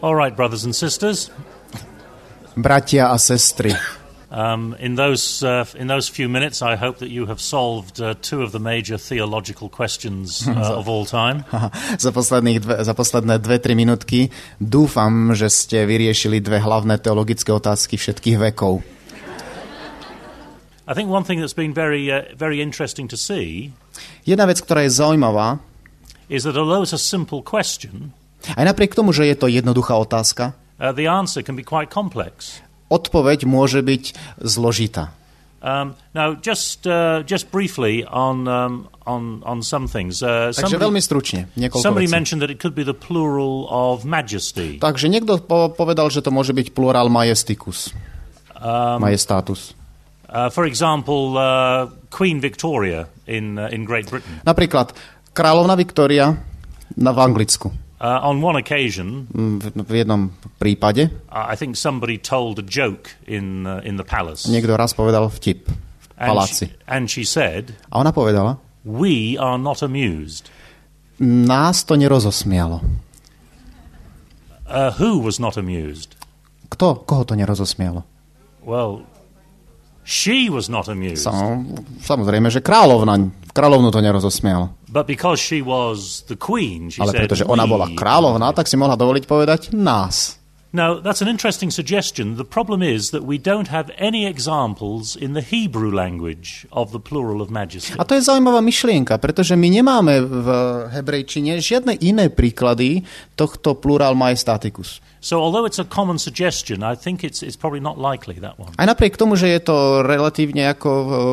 All right, brothers and sisters. Bratia a sestry. In those few minutes, I hope that you have solved two of the major theological questions of all time. Za posledné 2-3 minútky dúfam, že ste vyriešili dve hlavné teologické otázky všetkých vekov. I think one thing that's been very interesting to see. Jedna vec, ktorá je zaujímavá, is that although it's a simple question, aj napriek tomu, že je to jednoduchá otázka, the answer can be quite complex. Odpoveď môže byť zložitá. Now, just briefly on some things. Takže veľmi stručne, niekoľko somebody vecí. mentioned that it could be the plural of majesty. Takže niekto povedal, že to môže byť plurál majesticus. Majestatus. For example, Queen Victoria in Great Britain. Napríklad kráľovna Viktória v Anglicku. On one occasion, v jednom prípade, I think somebody told a joke in the palace. Niekto raz povedal vtip v paláci. And she said, a ona povedala, we are not amused. Nás to nerozosmialo. Who was not amused? Koho to nerozosmialo? Well, she was not amused. Samozrejme, že kráľovnu to nerozosmialo. But because she was the queen, she ale said, pretože ona bola kráľovná, tak si mohla dovoliť povedať nás. Now, that's an interesting suggestion. The problem is that we don't have any examples in the Hebrew language of the plural of majesty. A to je zaujímavá myšlienka, pretože my nemáme v hebrejčine žiadne iné príklady tohto plural majestaticus. So although it's a common suggestion, I think it's probably not likely, that one. Aj napriek tomu, že je to relatívne ako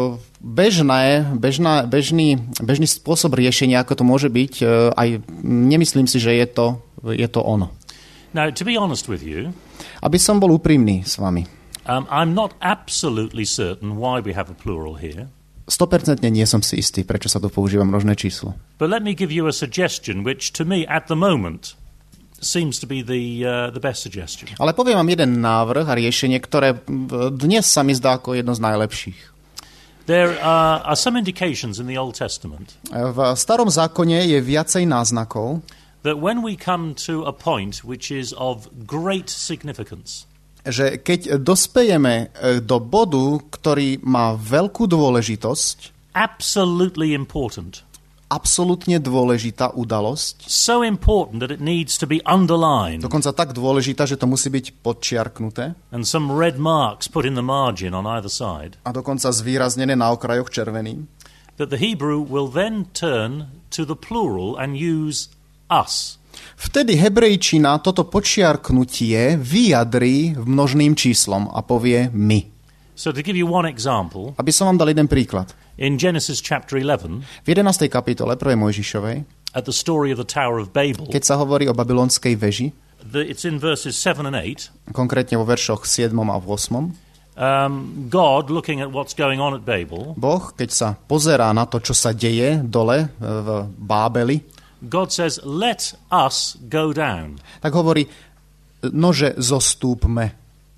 bežný spôsob riešenia, ako to môže byť, aj nemyslím si, že je to ono. Now, to be honest with you, aby som bol úprimný s vami, I'm not absolutely certain why we have a plural here. 100% nie som si istý, prečo sa tu používa množné číslo. But let me give you a suggestion, which to me at the moment seems to be the best suggestion. Ale poviem vám jeden návrh a riešenie, ktoré dnes sa mi zdá ako jedno z najlepších. There are some indications in the Old Testament. V Starom zákone je viacej náznakov, that when we come to a point which is of great significance, že keď dospejeme do bodu, ktorý má veľkú dôležitosť, absolutely important, absolútne dôležitá udalosť, so important that it needs to be underlined, dokonca tak dôležitá, že to musí byť podčiarknuté, and some red marks put in the margin on either side, a dokonca zvýraznené na okrajoch červeným, that the Hebrew will then turn to the plural and use us. Vtedy hebrejčina toto podčiarknutie vyjadrí v množným číslom a povie my. So to give you one example, aby som vám dal jeden príklad. In Genesis chapter 11, v 11. kapitole 1. Mojžišovej, at the story of the Tower of Babel, keď sa hovorí o babylonskej veži, it's in verses 7 and 8, konkrétne vo veršoch 7 a 8, God, looking at what's going on at Babel, Boh, keď sa pozerá na to, čo sa deje dole v Bábeli, God says, let us go down. Tak hovorí, nože zostúpme.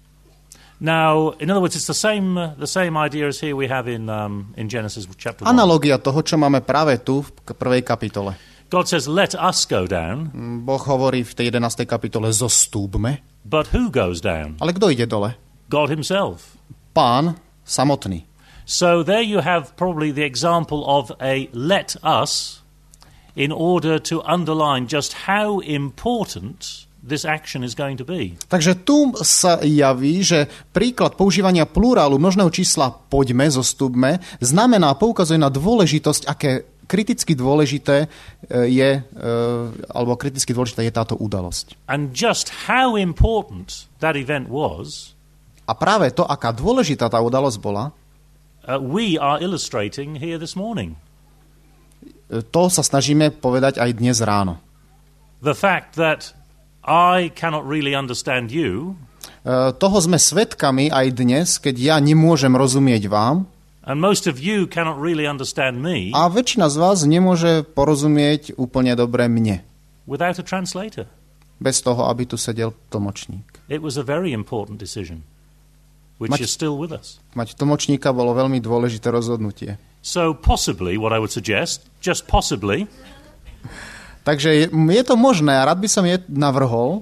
Now, in other words, it's the same idea as here we have in Genesis chapter 1. Analogia toho, čo máme práve tu v 1. kapitole. God says, let us go down. Boh hovorí v tej 11. kapitole, zostúpme. But who goes down? Ale kto ide dole? God himself. Pán samotný. So there you have probably the example of a let us, in order to underline just how important this action is going to be. Takže tu sa javí, že príklad používania plurálu množného čísla poďme, zostúpme, znamená, poukazuje na dôležitosť, aké kriticky dôležité je, alebo kriticky dôležitá je táto udalosť. And just how important that event was, a práve to, aká dôležitá tá udalosť bola, we are illustrating here this morning. To sa snažíme povedať aj dnes ráno. The fact that I cannot really understand you, toho sme svedkami aj dnes, keď ja nemôžem rozumieť vám, and most of you cannot really understand me, a väčšina z vás nemôže porozumieť úplne dobre mne. Without a translator. Bez toho, aby tu sedel tlmočník. It was a very important decision, which is still with us. Mať tlmočníka bolo veľmi dôležité rozhodnutie. So possibly, what I would suggest, just possibly, takže je to možné, a rád by som je navrhol,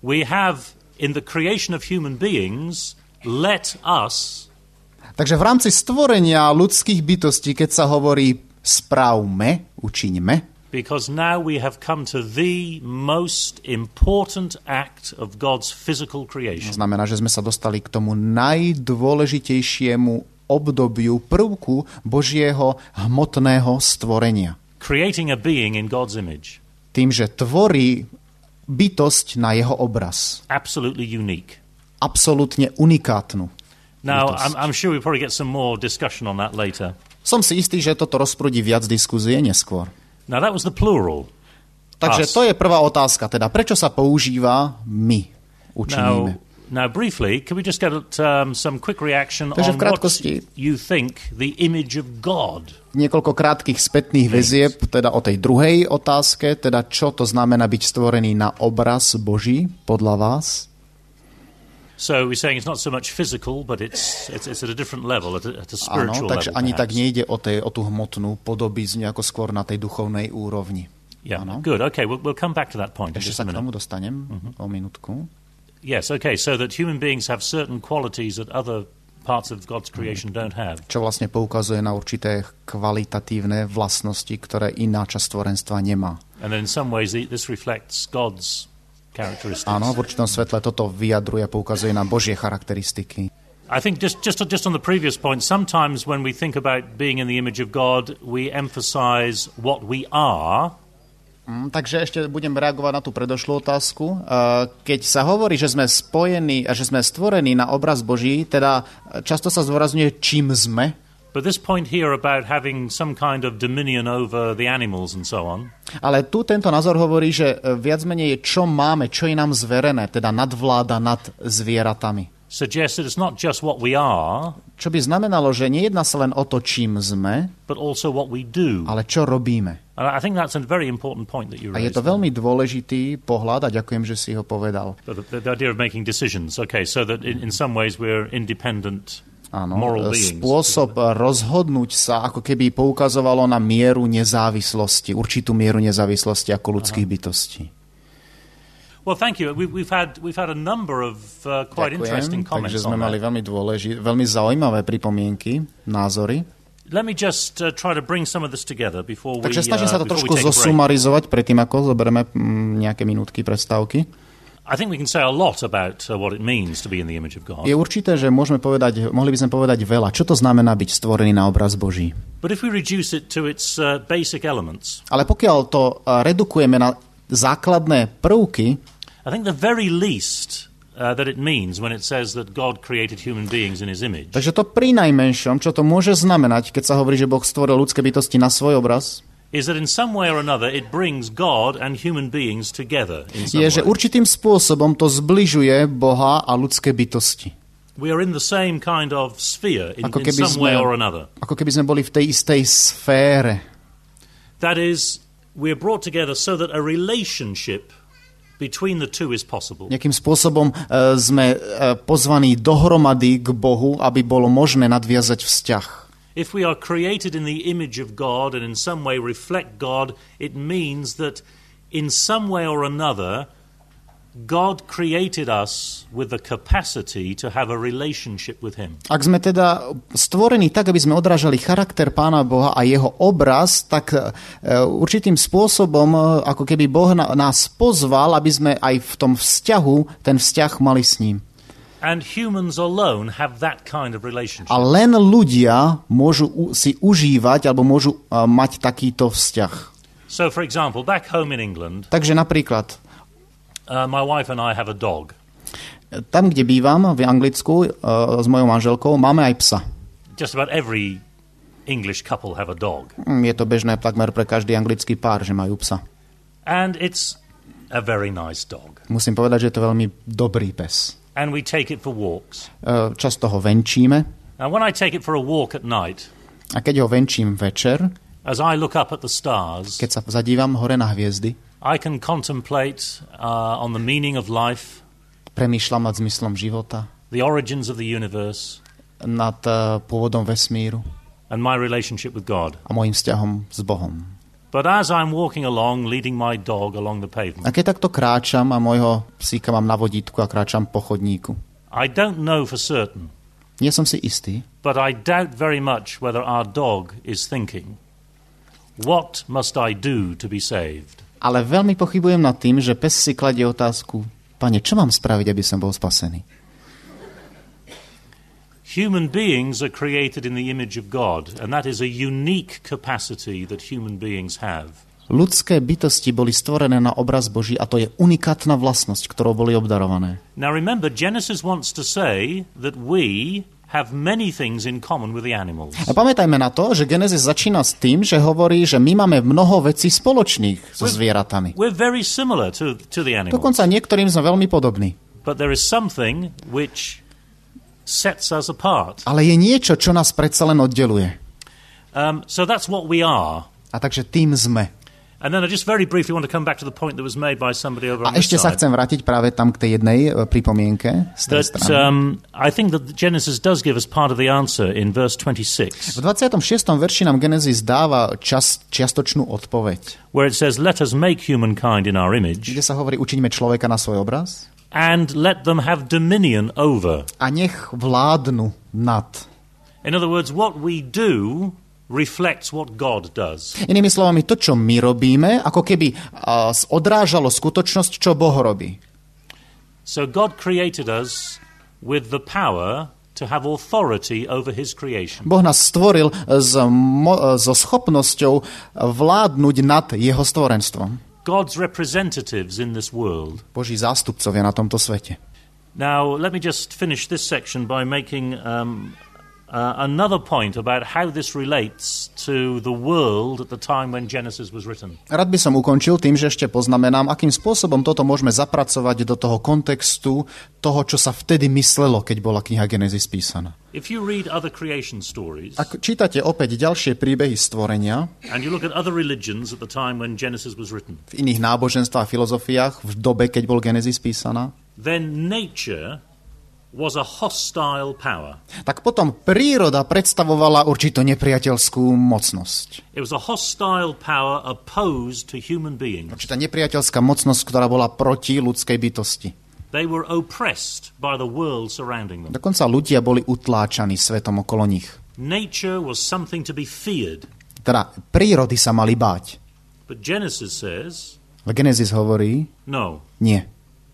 we have in the creation of human beings let us. Takže v rámci stvorenia ľudských bytostí, keď sa hovorí správme, učiňme, Because now we have come to the most important act of God's physical creation. znamená, že sme sa dostali k tomu najdôležitejšiemu obdobiu, prvku Božieho hmotného stvorenia. Creating a being in God's image. Tým, že tvorí bytosť na jeho obraz. Absolutely unique. Absolútne unikátnu. Now, bytosť. I'm sure we'll probably get some more discussion on that later. Som si istý, že toto rozprúdi viac diskuzie neskôr. Now, that was the plural. Takže Us. to je prvá otázka, teda prečo sa používa my učiníme. Now, briefly, can we just get some quick reaction Takže v on what krátkosti you think the image of God? niekoľko krátkych spätných väzieb, teda o tej druhej otázke, teda čo to znamená byť stvorený na obraz Boží, podľa vás? So we're saying it's not so much physical, but it's at a different level, at a Áno, spiritual takže level. ani tak perhaps. nejde o tú hmotnú podobizňu, ako skôr na tej duchovnej úrovni. Yeah, Áno. good. Okay, we'll come back to that point in Ešte just sa a k minute. tomu dostanem o minútku. Yes, okay, so that human beings have certain qualities that other parts of God's creation don't have. Čo vlastne poukazuje na určité kvalitatívne vlastnosti, ktoré iná časť stvorenstva nemá. And then in some ways this reflects God's characteristics. Áno, v určitom svetle toto vyjadruje a poukazuje na Božie charakteristiky. I think just on the previous point, sometimes when we think about being in the image of God, we emphasize what we are. Takže ešte budem reagovať na tú predošlú otázku. Keď sa hovorí, že sme spojení a že sme stvorení na obraz Boží, teda často sa zdôrazňuje, čím sme. But this point here about having some kind of dominion over the animals and so on, Ale tu tento názor hovorí, že viac menej čo máme, čo je nám zverené, teda nadvláda nad zvieratami. suggests that it's not just what we are, Čo by znamenalo, že nejedná sa len o to, čím sme, but also what we do. ale čo robíme. And I think that's a very important point that you A je raised. to veľmi dôležitý pohľad a ďakujem, že si ho povedal. The idea of making decisions. Okay, so that in some ways we're independent Áno, moral beings. spôsob rozhodnúť sa, ako keby poukazovalo na mieru nezávislosti, určitú mieru nezávislosti ako ľudských bytostí. Well, thank you. We've had a number of quite interesting Ďakujem, comments takže sme on mali that. veľmi zaujímavé pripomienky, názory. Let me just try to bring some of this together before we Takže snažím sa to before we trošku take a break. zosumarizovať predtým, ako zoberieme nejaké minútky prestávky. I think we can say a lot about what it means to be in the image of God. Je určité, že mohli by sme povedať veľa. Čo to znamená byť stvorený na obraz Boží? But if we reduce it to its basic elements, Ale pokiaľ to redukujeme na základné prvky, I think the very least that it means when it says that God created human beings in his image takže to pri najmenšom, čo to môže znamenať, keď sa hovorí, že Boh stvoril ľudské bytosti na svoj obraz, is that in some way or another it brings God and human beings together in some je, že way. určitým spôsobom to zbližuje Boha a ľudské bytosti. We are in the same kind of sphere in Ako keby some way sme- or another. Ako keby sme boli v tej istej sfére. That is, we are brought together so that a relationship between the two is possible. Nejakým spôsobom sme pozvaní dohromady k Bohu, aby bolo možné nadviazať vzťah. If we are created in the image of God and in some way reflect God, it means that in some way or another, God created us with the capacity to have a relationship with Him. Ak sme teda stvorení tak, aby sme odrážali charakter Pána Boha a jeho obraz, tak určitým spôsobom, ako keby Boh nás pozval, aby sme aj v tom vzťahu, ten vzťah mali s ním. And humans alone have that kind of relationship. A len ľudia môžu si užívať alebo môžu mať takýto vzťah. So, for example, back home in England, Takže napríklad, my wife and I have a dog. tam, kde bývam, v Anglicku, s mojou manželkou, máme aj psa. Just about every English couple have a dog. Je to bežné takmer pre každý anglický pár, že majú psa. And it's a very nice dog. Musím povedať, že je to veľmi dobrý pes. And we take it for walks. Často ho venčíme Now, when I take it for a walk at night, a keď ho venčím večer, as I look up at the stars, keď sa zadívam hore na hviezdy, I can contemplate on the meaning of life, premýšľam nad zmyslom života, the origins of the universe, nad pôvodom vesmíru and my relationship with God. a môjim vzťahom s Bohom. But as I'm walking along, leading my dog along the pavement, A keď takto kráčam a môjho psíka mám na vodítku a kráčam po chodníku, I don't know for certain, nie som si istý, but I doubt very much whether our dog is thinking, what must I do to be saved? ale veľmi pochybujem nad tým, že pes si kladie otázku, Pane, čo mám spraviť, aby som bol spasený? Human beings are created in the image of God, and that is a unique capacity that human beings have. Ľudské bytosti boli stvorené na obraz Boží a to je unikátna vlastnosť, ktorou boli obdarované. Now remember, Genesis wants to say that we have many things in common with the animals. A pamätajme na to, že Genesis začína s tým, že hovorí, že my máme mnoho vecí spoločných so zvieratami. We're very similar to the animals. Dokonca niektorým sme veľmi podobní. But there is something which sets us apart. Ale je niečo, čo nás predsa len oddeluje. So that's what we are. A takže tým sme. And then I just very briefly want to come back to the point that was made by somebody over on A this ešte sa side. chcem vrátiť práve tam k tej jednej pripomienke z tej That strany. I think that Genesis does give us part of the answer in verse 26, V 26. verši nám Genesis dáva čiastočnú odpoveď, where it says, "Let us make humankind in our image, kde sa hovorí, učiňme človeka na svoj obraz and let them have dominion over." a nech vládnu nad. In other words, what we do reflects what God does. Inými slovami, to, čo my robíme, ako keby odrážalo skutočnosť, čo Boh robí. So God created us with the power to have authority over his creation. Boh nás stvoril so schopnosťou vládnuť nad jeho stvorenstvom. God's representatives in this world. Boží zástupcovia na tomto svete. Now, let me just finish this section by making another point about how this relates to the world at the time when Genesis was written. Rád by som ukončil tým, že ešte poznamenám, akým spôsobom toto môžeme zapracovať do toho kontextu toho, čo sa vtedy myslelo, keď bola kniha Genesis písaná. If you read other creation stories, Ak čítate opäť ďalšie príbehy stvorenia and you look at other religions at the time when Genesis was written, v iných náboženstvách a filozofiách v dobe, keď bol Genesis písaná, then nature was a hostile power. tak potom príroda predstavovala určitú nepriateľskú mocnosť. It was a hostile power opposed to human beings. Určitá nepriateľská mocnosť, ktorá bola proti ľudskej bytosti. They were oppressed by the world surrounding them. Dokonca ľudia boli utláčaní svetom okolo nich. Nature was something to be feared. Teda prírody sa mali báť. But Genesis says, V Genesis hovorí, no. nie.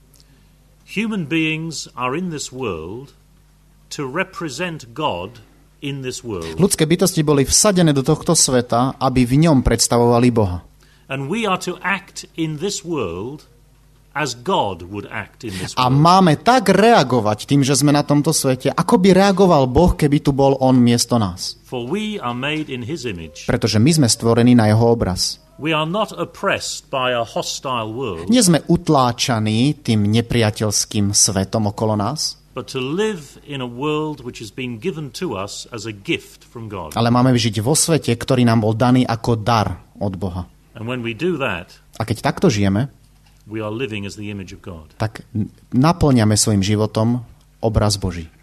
Human beings are in this world to represent God in this world. Ľudské bytosti boli vsadené do tohto sveta, aby v ňom predstavovali Boha. And we are to act in this world as God would act in this A world. máme tak reagovať tým, že sme na tomto svete, ako by reagoval Boh, keby tu bol on miesto nás. For we are made in his image. Pretože my sme stvorení na jeho obraz. We are not oppressed by a hostile world, Nie sme utláčaní tým nepriateľským svetom okolo nás, but to live in a world which has been given to us as a gift from God. ale máme žiť vo svete, ktorý nám bol daný ako dar od Boha. And when we do that, A keď takto žijeme, we are living as the image of God. tak naplňame svojim životom obraz Boží.